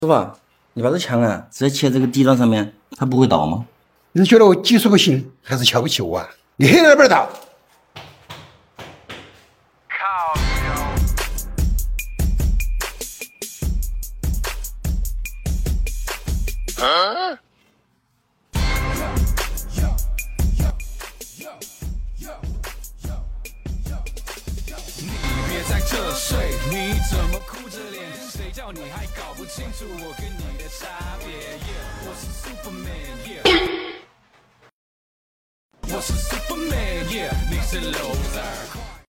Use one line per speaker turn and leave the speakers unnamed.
师傅，你把这墙啊直接贴这个地砖上面，它不会倒吗？
你觉得我技术不行，还是瞧不起我啊？你黑那边倒。
别在这睡，你怎么哭着脸？谁叫你还搞不清楚我跟你的差别？我是 Superman，我是 Superman，你是 loser。